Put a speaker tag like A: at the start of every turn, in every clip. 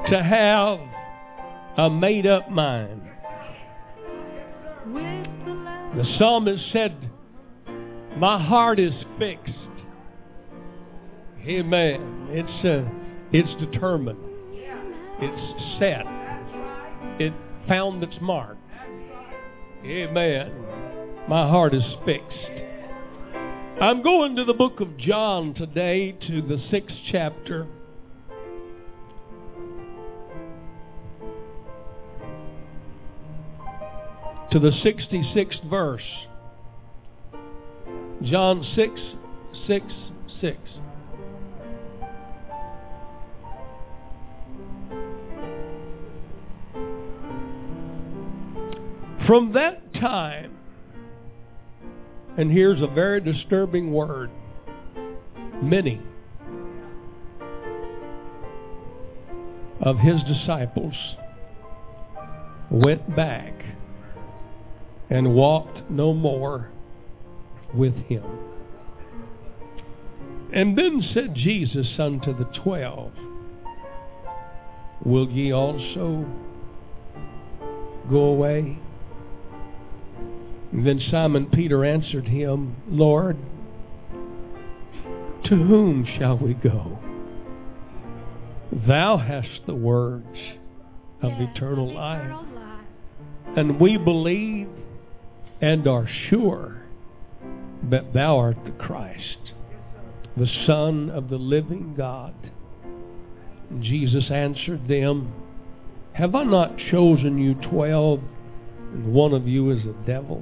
A: to have a made-up mind. The psalmist said, my heart is fixed. Amen. It's determined. It's set. It found its mark. Amen. My heart is fixed. I'm going to the book of John today, to the 6th chapter. To the 66th verse. John 6:6. From that time, and here's a very disturbing word, many of his disciples went back and walked no more with him. And then said Jesus unto the 12, will ye also go away? And then Simon Peter answered him, Lord, to whom shall we go? Thou hast the words of eternal life. And we believe and are sure that thou art the Christ, the Son of the living God. And Jesus answered them, have I not chosen you 12, and one of you is a devil?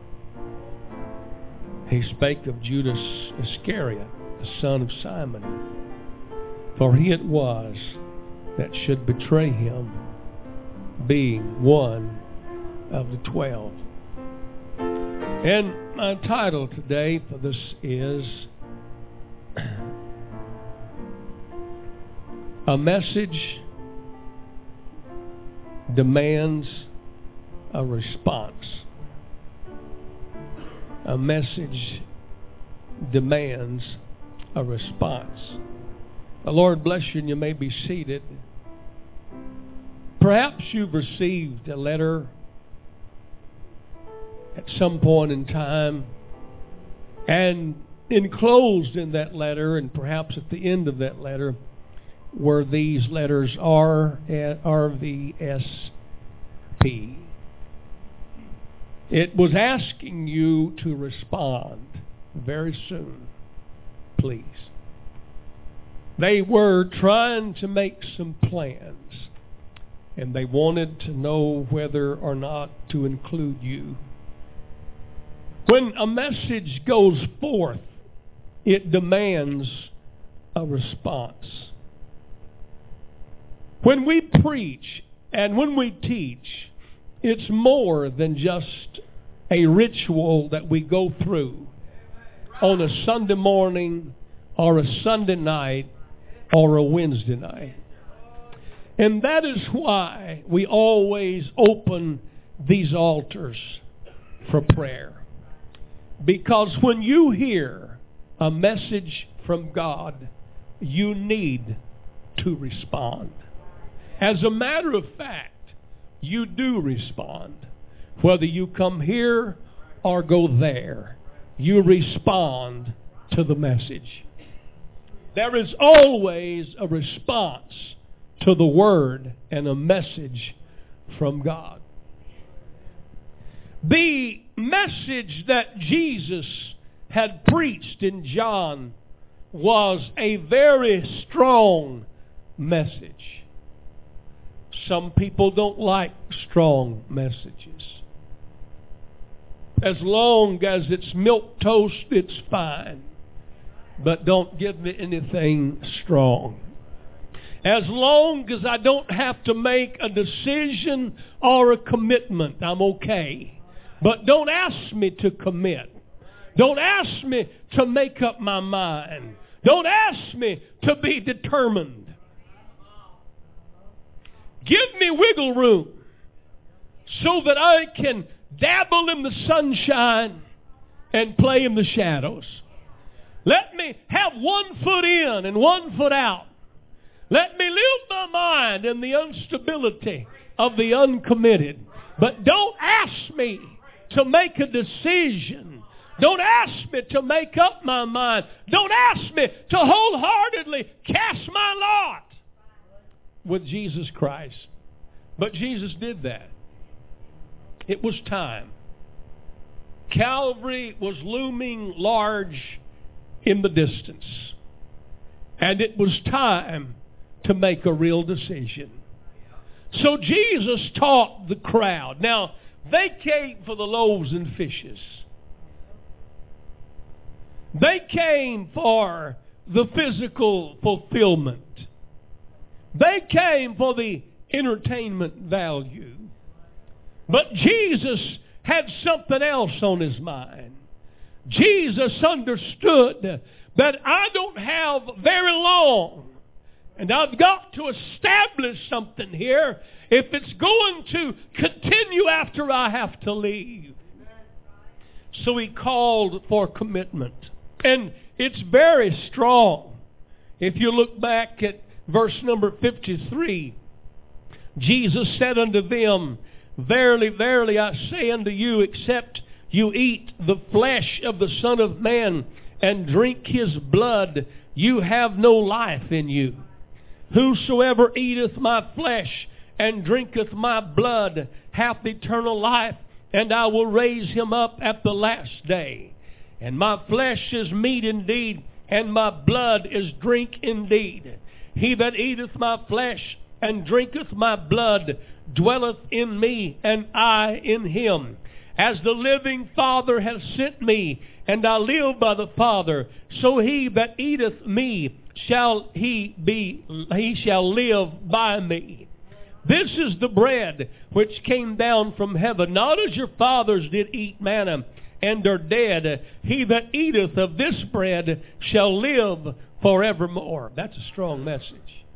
A: He spake of Judas Iscariot, the son of Simon, for he it was that should betray him, being one of the 12. And my title today for this is A Message Demands a Response. A message demands a response. The Lord bless you, and you may be seated. Perhaps you've received a letter at some point in time, and enclosed in that letter, and perhaps at the end of that letter, were these letters RVSP. It was asking you to respond very soon, please. They were trying to make some plans, and they wanted to know whether or not to include you. When a message goes forth, it demands a response. When we preach and when we teach, it's more than just a ritual that we go through on a Sunday morning or a Sunday night or a Wednesday night. And that is why we always open these altars for prayer. Because when you hear a message from God, you need to respond. As a matter of fact, you do respond. Whether you come here or go there, you respond to the message. There is always a response to the word and a message from God. The message that Jesus had preached in John was a very strong message. Some people don't like strong messages. As long as it's milquetoast, it's fine. But don't give me anything strong. As long as I don't have to make a decision or a commitment, I'm okay. But don't ask me to commit. Don't ask me to make up my mind. Don't ask me to be determined. Give me wiggle room so that I can dabble in the sunshine and play in the shadows. Let me have one foot in and one foot out. Let me live my mind and the instability of the uncommitted. But don't ask me to make a decision. Don't ask me to make up my mind. Don't ask me to wholeheartedly cast my lot with Jesus Christ. But Jesus did that. It was time. Calvary was looming large in the distance. And it was time to make a real decision. So Jesus taught the crowd. Now, they came for the loaves and fishes. They came for the physical fulfillment. They came for the entertainment value. But Jesus had something else on his mind. Jesus understood that I don't have very long, and I've got to establish something here if it's going to continue after I have to leave. So he called for commitment. And it's very strong. If you look back at verse number 53, Jesus said unto them, Verily, verily, I say unto you, except you eat the flesh of the Son of Man and drink his blood, you have no life in you. Whosoever eateth my flesh and drinketh my blood hath eternal life, and I will raise him up at the last day. And my flesh is meat indeed, and my blood is drink indeed. He that eateth my flesh and drinketh my blood dwelleth in me, and I in him. As the living Father hath sent me, and I live by the Father, so he that eateth me he shall live by me. This is the bread which came down from heaven, not as your fathers did eat manna, and are dead. He that eateth of this bread shall live forevermore. That's a strong message.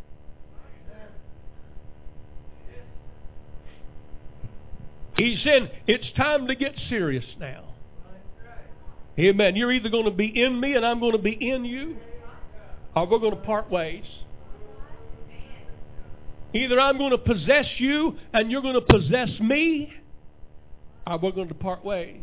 A: He said, it's time to get serious now. Amen. You're either going to be in me and I'm going to be in you, or we're going to part ways. Either I'm going to possess you and you're going to possess me, or we're going to part ways.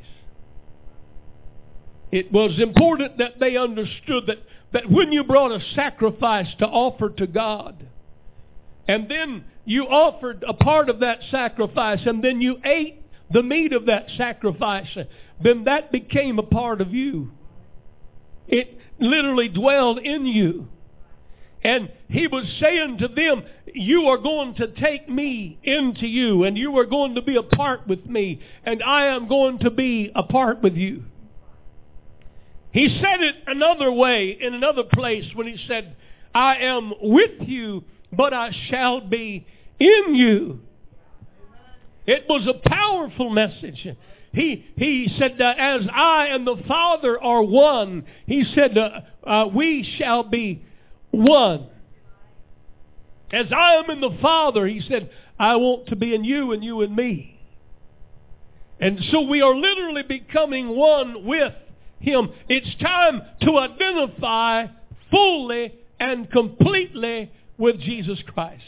A: It was important that they understood that when you brought a sacrifice to offer to God, and then you offered a part of that sacrifice, and then you ate the meat of that sacrifice, then that became a part of you. It literally dwelled in you. And he was saying to them, you are going to take me into you, and you are going to be a part with me, and I am going to be a part with you. He said it another way in another place when he said, I am with you, but I shall be in you. It was a powerful message. He said, as I and the Father are one, he said, we shall be one. As I am in the Father, he said, I want to be in you and you in me. And so we are literally becoming one with him. It's time to identify fully and completely with Jesus Christ.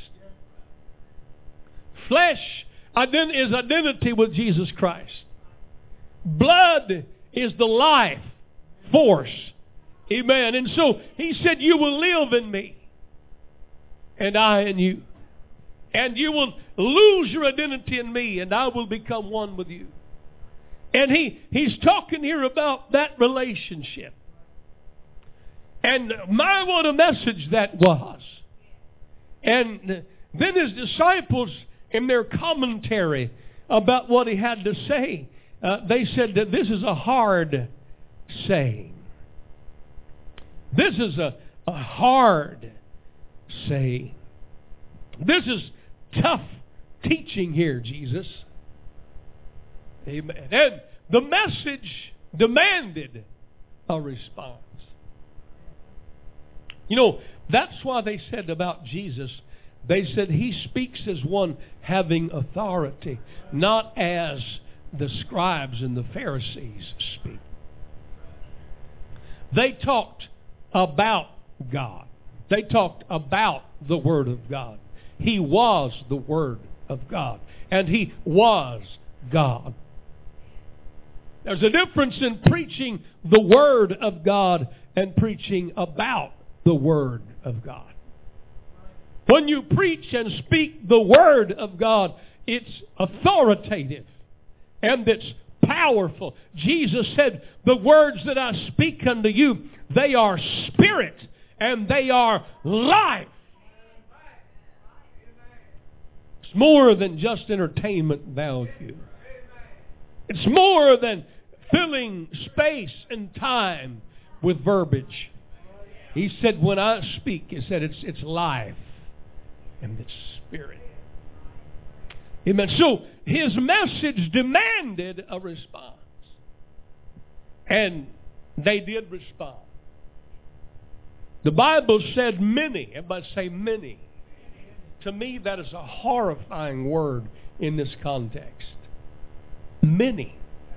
A: Flesh is identity with Jesus Christ. Blood is the life force. Amen. And so he said, you will live in me, and I in you. And you will lose your identity in me, and I will become one with you. And he's talking here about that relationship. And my, what a message that was. And then his disciples, in their commentary about what he had to say, they said that this is a hard saying. This is a hard saying. This is tough teaching here, Jesus. Amen. And the message demanded a response. You know, that's why they said about Jesus, they said he speaks as one having authority, not as the scribes and the Pharisees speak. They talked about God. They talked about the Word of God. He was the Word of God. And He was God. There's a difference in preaching the Word of God and preaching about the Word of God. When you preach and speak the Word of God, it's authoritative and it's powerful. Jesus said, the words that I speak unto you, they are spirit and they are life. It's more than just entertainment value. It's more than filling space and time with verbiage. He said, when I speak, he said it's life and it's spirit. Amen. So his message demanded a response. And they did respond. The Bible said many. Everybody say many. To me, that is a horrifying word in this context. Many.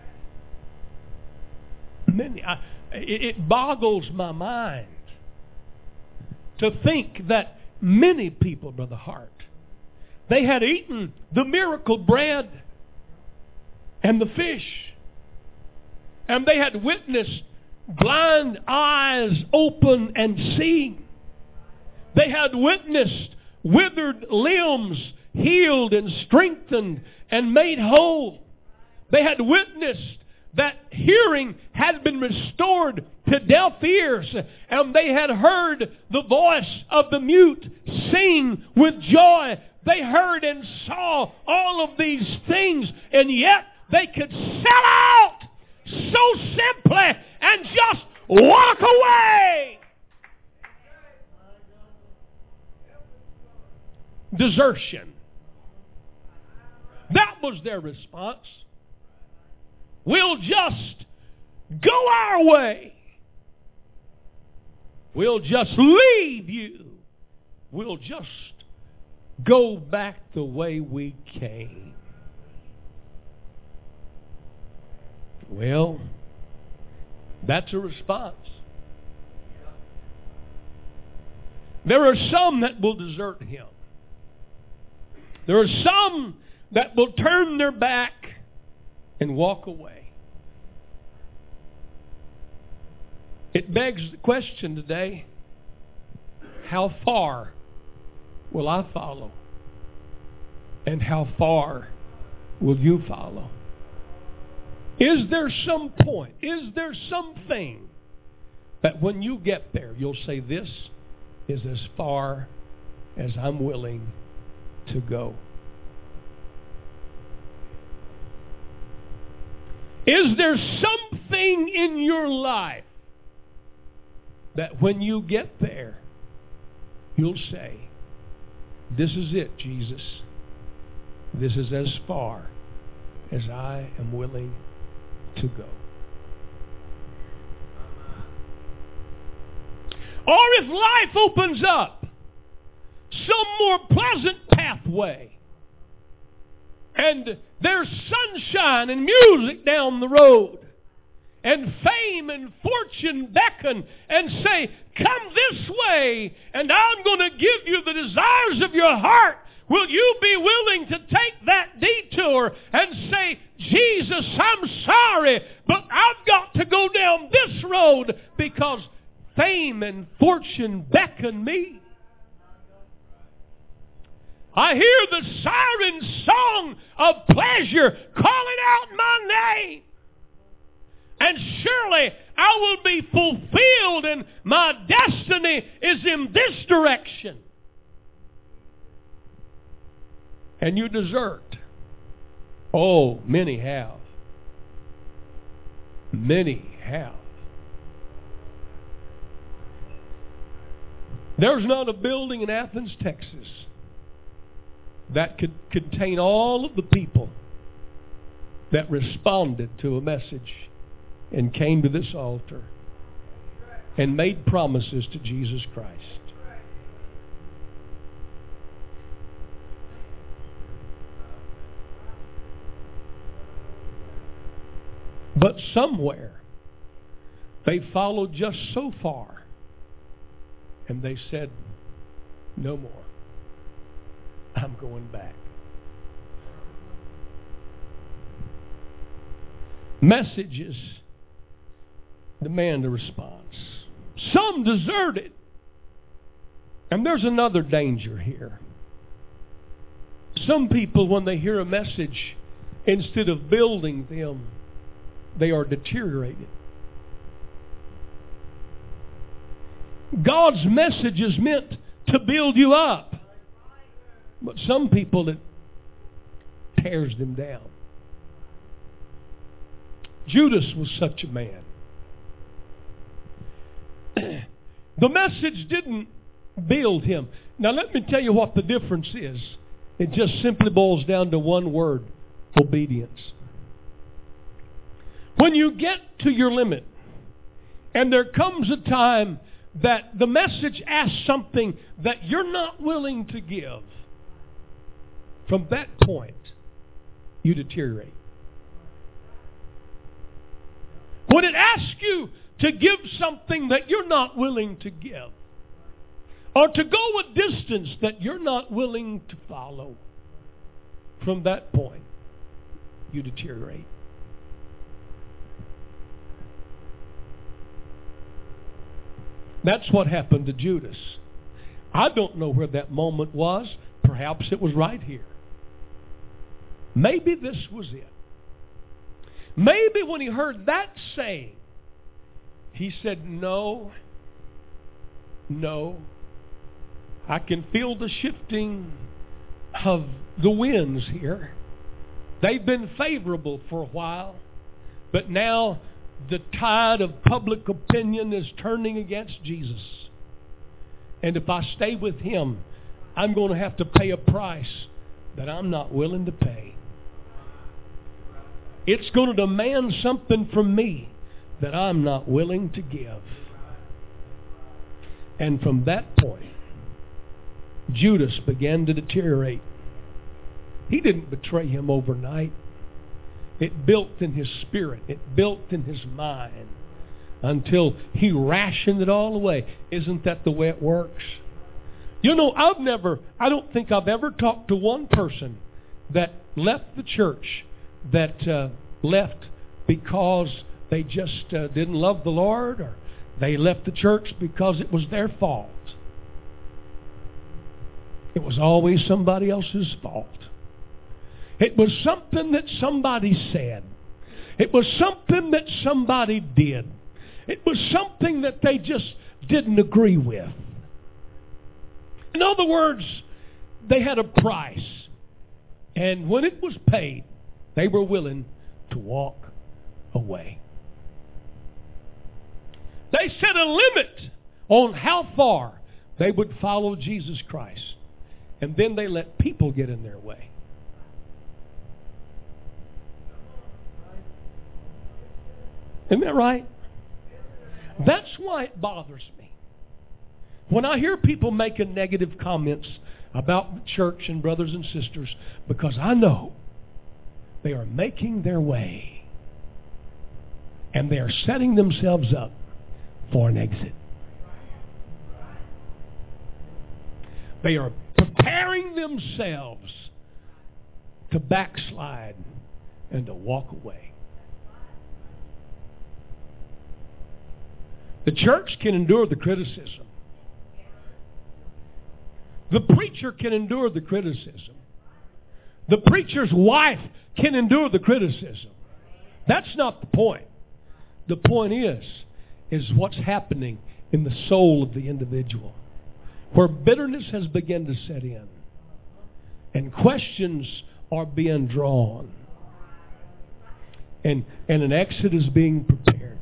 A: Many. It boggles my mind to think that many people, Brother Hart, they had eaten the miracle bread and the fish. And they had witnessed blind eyes open and seeing. They had witnessed withered limbs healed and strengthened and made whole. They had witnessed that hearing had been restored to deaf ears, and they had heard the voice of the mute sing with joy. They heard and saw all of these things, and yet they could sell out so simply and just walk away. Desertion. That was their response. We'll just go our way. We'll just leave you. We'll just go back the way we came. Well, that's a response. There are some that will desert Him. There are some that will turn their back and walk away. It begs the question today, how far will I follow? And how far will you follow? Is there some point, is there something that when you get there, you'll say, this is as far as I'm willing to go? Is there something in your life that when you get there, you'll say, this is it, Jesus. This is as far as I am willing to go. Or if life opens up some more pleasant pathway, and there's sunshine and music down the road, and fame and fortune beckon and say, come this way, and I'm going to give you the desires of your heart. Will you be willing to take that detour and say, Jesus, I'm sorry, but I've got to go down this road because fame and fortune beckon me? I hear the siren song of pleasure calling out my name. And surely I will be fulfilled, and my destiny is in this direction. And you desert. Oh, many have. Many have. There's not a building in Athens, Texas that could contain all of the people that responded to a message and came to this altar and made promises to Jesus Christ. But somewhere they followed just so far and they said, no more. going back. Messages demand a response. Some deserted. And there's another danger here. Some people, when they hear a message, instead of building them, they are deteriorated. God's message is meant to build you up. But some people, it tears them down. Judas was such a man. The message didn't build him. Now let me tell you what the difference is. It just simply boils down to one word: obedience. When you get to your limit, and there comes a time that the message asks something that you're not willing to give, from that point, you deteriorate. When it asks you to give something that you're not willing to give, or to go a distance that you're not willing to follow, from that point, you deteriorate. That's what happened to Judas. I don't know where that moment was. Perhaps it was right here. Maybe this was it. Maybe when he heard that saying, he said, no. I can feel the shifting of the winds here. They've been favorable for a while, but now the tide of public opinion is turning against Jesus. And if I stay with him, I'm going to have to pay a price that I'm not willing to pay. It's going to demand something from me that I'm not willing to give. And from that point, Judas began to deteriorate. He didn't betray him overnight. It built in his spirit. It built in his mind until he rationed it all away. Isn't that the way it works? You know, I don't think I've ever talked to one person that left the church that left because they just didn't love the Lord, or they left the church because it was their fault. It was always somebody else's fault. It was something that somebody said. It was something that somebody did. It was something that they just didn't agree with. In other words, they had a price. And when it was paid, they were willing to walk away. They set a limit on how far they would follow Jesus Christ. And then they let people get in their way. Isn't that right? That's why it bothers me. When I hear people making negative comments about the church and brothers and sisters, because I know they are making their way. And they are setting themselves up for an exit. They are preparing themselves to backslide and to walk away. The church can endure the criticism. The preacher can endure the criticism. The preacher's wife can endure the criticism. That's not the point. The point is what's happening in the soul of the individual, where bitterness has begun to set in and questions are being drawn and an exit is being prepared.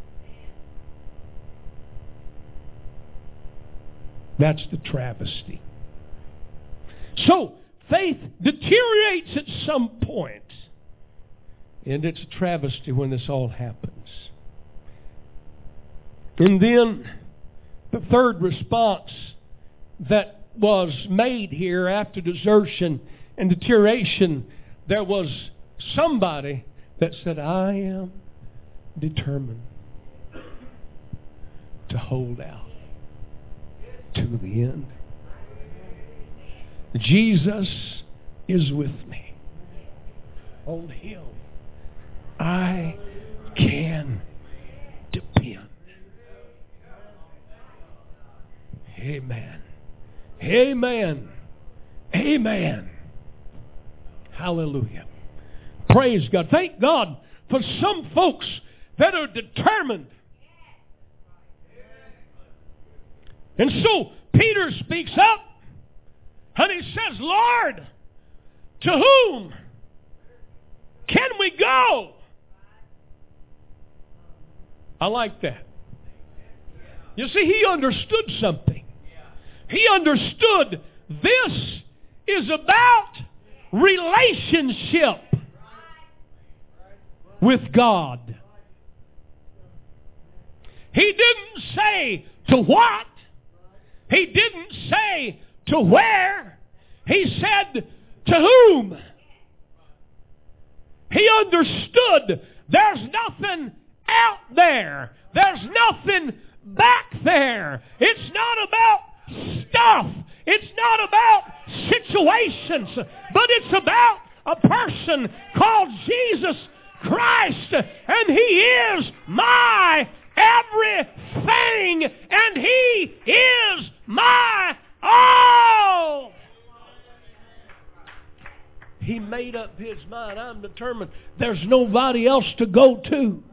A: That's the travesty. So, faith deteriorates at some point, and it's a travesty when this all happens. And then the third response that was made here after desertion and deterioration, there was somebody that said, I am determined to hold out to the end. Jesus is with me. On Him I can depend. Amen. Amen. Amen. Hallelujah. Praise God. Thank God for some folks that are determined. And so Peter speaks up and he says, Lord, to whom can we go? I like that. You see, he understood something. He understood this is about relationship with God. He didn't say to what. He didn't say to where. He said to whom. He understood there's nothing out there. There's nothing back there. It's not about stuff. It's not about situations. But it's about a person called Jesus Christ. And He is my everything. And He is my all. He made up his mind. I'm determined. There's nobody else to go to.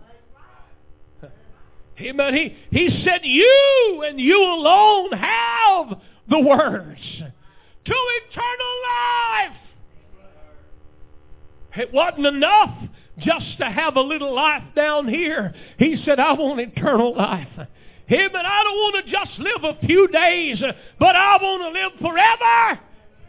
A: Amen. He said, you and you alone have the words to eternal life. It wasn't enough just to have a little life down here. He said, I want eternal life. Amen. I don't want to just live a few days, but I want to live forever.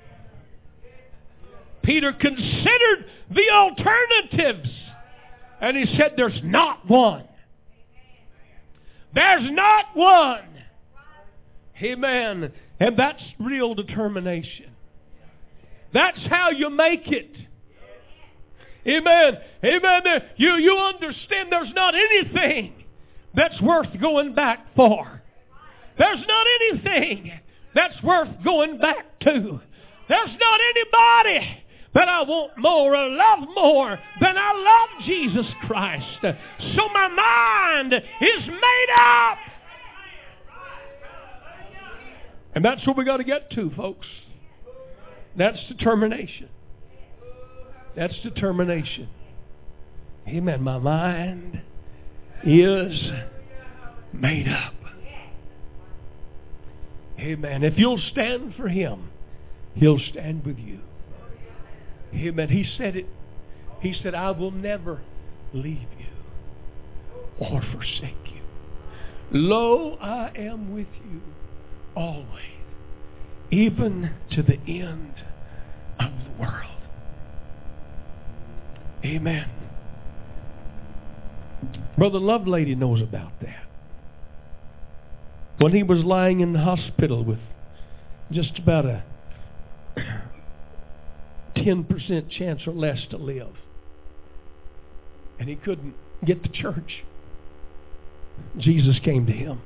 A: Peter considered the alternatives. And he said, there's not one. There's not one. Amen. And that's real determination. That's how you make it. Amen. Amen. You understand there's not anything that's worth going back for. There's not anything that's worth going back to. There's not anybody that I want more or love more than I love Jesus Christ. So my mind is made up. And that's where we got to get to, folks. That's determination. That's determination. Amen. My mind is made up. Amen. If you'll stand for Him, He'll stand with you. Amen. He said it. He said, I will never leave you or forsake you. Lo, I am with you always, even to the end of the world. Amen. Brother Lovelady knows about that. When he was lying in the hospital with just about a 10% chance or less to live, and he couldn't get to church, Jesus came to him.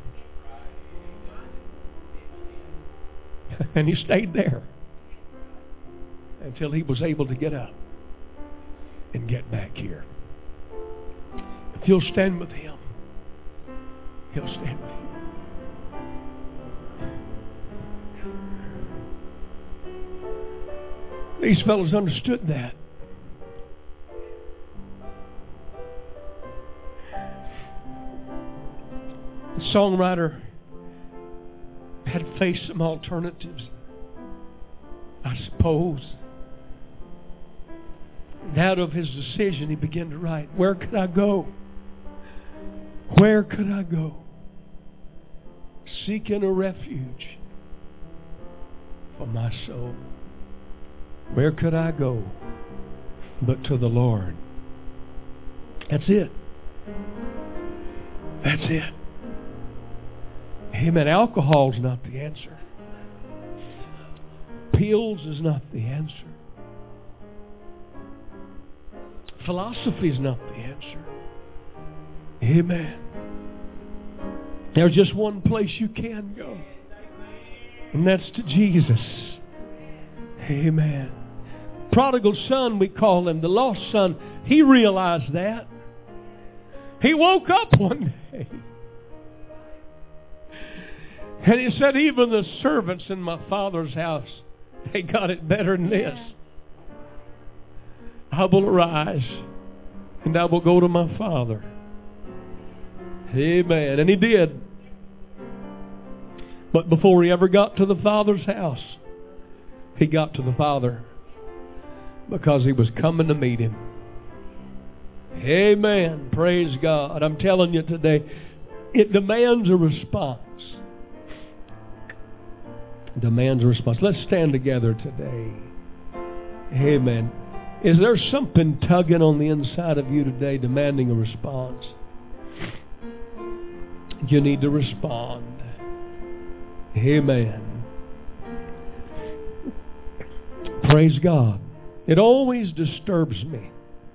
A: And he stayed there until he was able to get up and get back here. If you'll stand with Him, He'll stand with you. These fellows understood that. The songwriter had faced some alternatives, I suppose. And out of his decision, he began to write, where could I go? Where could I go? Seeking a refuge for my soul. Where could I go but to the Lord? That's it. That's it. Amen. Alcohol's not the answer. Pills is not the answer. Philosophy is not the answer. Amen. There's just one place you can go, and that's to Jesus. Amen. Prodigal son, we call him, the lost son. He realized that. He woke up one day. And he said, even the servants in my father's house, they got it better than this. I will arise and I will go to my father. Amen. And he did. But before he ever got to the father's house, he got to the father because he was coming to meet him. Amen. Praise God. I'm telling you today, it demands a response. It demands a response. Let's stand together today. Amen. Is there something tugging on the inside of you today demanding a response? You need to respond. Amen. Praise God. It always disturbs me.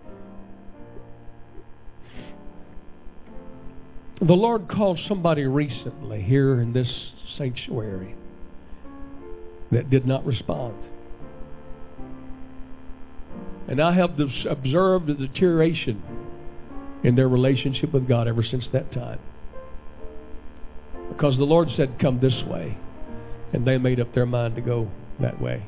A: The Lord called somebody recently here in this sanctuary that did not respond. And I have observed a deterioration in their relationship with God ever since that time. Because the Lord said, come this way. And they made up their mind to go that way.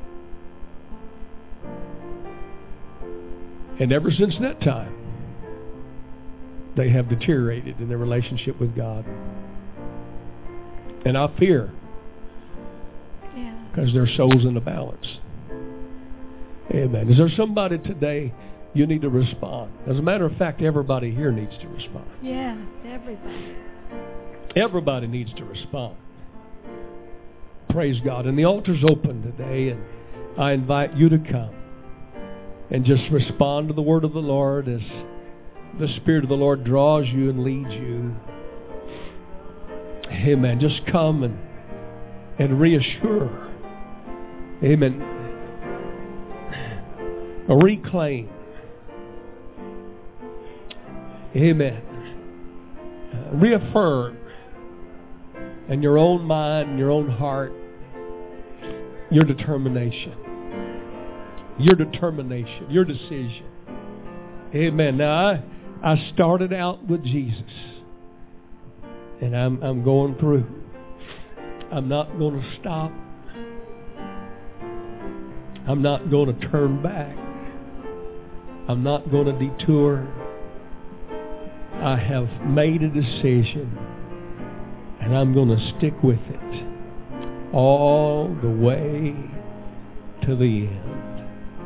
A: And ever since that time, they have deteriorated in their relationship with God. And I fear. Because their soul's in the balance. Amen. Is there somebody today you need to respond? As a matter of fact, everybody here needs to respond.
B: Yes, everybody.
A: Everybody needs to respond. Praise God. And the altar's open today, and I invite you to come and just respond to the word of the Lord as the Spirit of the Lord draws you and leads you. Amen. Just come and reassure. Amen. Reclaim. Amen. Reaffirm in your own mind, in your own heart, your determination. Your determination, your decision. Amen. Now, I started out with Jesus. And I'm going through. I'm not going to stop. I'm not going to turn back. I'm not going to detour. I have made a decision, and I'm going to stick with it all the way to the end.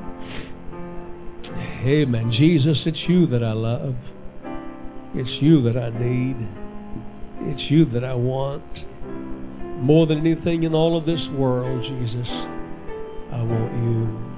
A: Amen. Jesus, it's you that I love. It's you that I need. It's you that I want. More than anything in all of this world, Jesus, I want you.